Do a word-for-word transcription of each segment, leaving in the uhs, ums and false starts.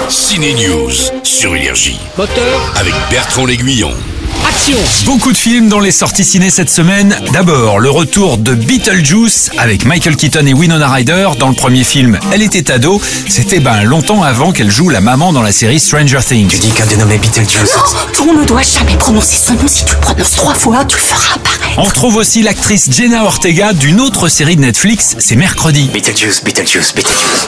Ciné News sur Énergie. Moteur, Avec Bertrand L'Aiguillon. action. Beaucoup de films dans les sorties ciné cette semaine. D'abord, le retour de Beetlejuice avec Michael Keaton et Winona Ryder. Dans le premier film, elle était ado. C'était ben longtemps avant qu'elle joue la maman dans la série Stranger Things. Tu dis qu'un dénommé Beetlejuice. On ne doit jamais prononcer son nom. Si tu le prononces trois fois, tu le feras apparaître. On retrouve aussi l'actrice Jenna Ortega d'une autre série de Netflix, c'est Mercredi. Beetlejuice, Beetlejuice, Beetlejuice.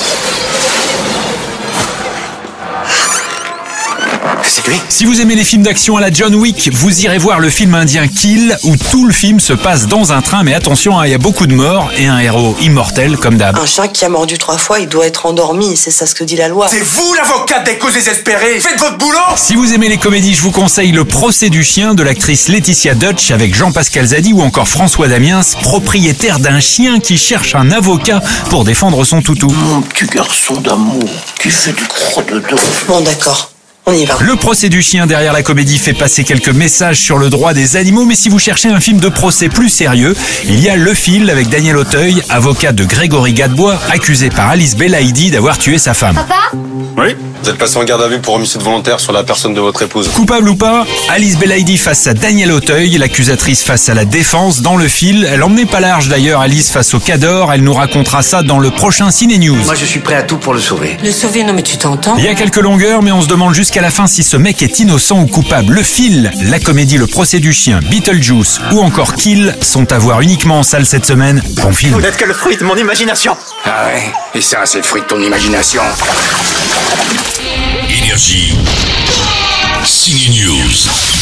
C'est lui. Si vous aimez les films d'action à la John Wick, vous irez voir le film indien Kill, où tout le film se passe dans un train, mais attention, il y a beaucoup de morts et un héros immortel comme d'hab. Un chien qui a mordu trois fois, il doit être endormi, c'est ça ce que dit la loi. C'est vous l'avocate des causes désespérées. Faites votre boulot. Si vous aimez les comédies, je vous conseille Le procès du chien de l'actrice Laetitia Deutsch avec Jean-Pascal Zadi ou encore François Damiens, propriétaire d'un chien qui cherche un avocat pour défendre son toutou. Mon petit garçon d'amour qui fait du crotte-dedans. Bon d'accord, on y va. Le procès du chien derrière la comédie fait passer quelques messages sur le droit des animaux, mais si vous cherchez un film de procès plus sérieux, il y a Le Fil avec Daniel Auteuil, avocat de Grégory Gadebois, accusé par Alice Belaïdi d'avoir tué sa femme. Papa ? Oui, vous êtes placé en garde à vue pour homicide volontaire sur la personne de votre épouse. Coupable ou pas, Alice Belaïdi face à Daniel Auteuil, l'accusatrice face à la défense dans Le Fil. Elle emmenait pas large d'ailleurs Alice face au Cador, elle nous racontera ça dans le prochain Ciné News. Moi, je suis prêt à tout pour le sauver. Le sauver, non mais tu t'entends. Il y a quelques longueurs, mais on se demande jusqu'à la fin si ce mec est innocent ou coupable. Le Fil, la comédie Le procès du chien, Beetlejuice ou encore Kill sont à voir uniquement en salle cette semaine. Bon film. Vous n'êtes que le fruit de mon imagination. Ah ouais. Et ça, c'est le fruit de ton imagination. Énergie. Ciné News.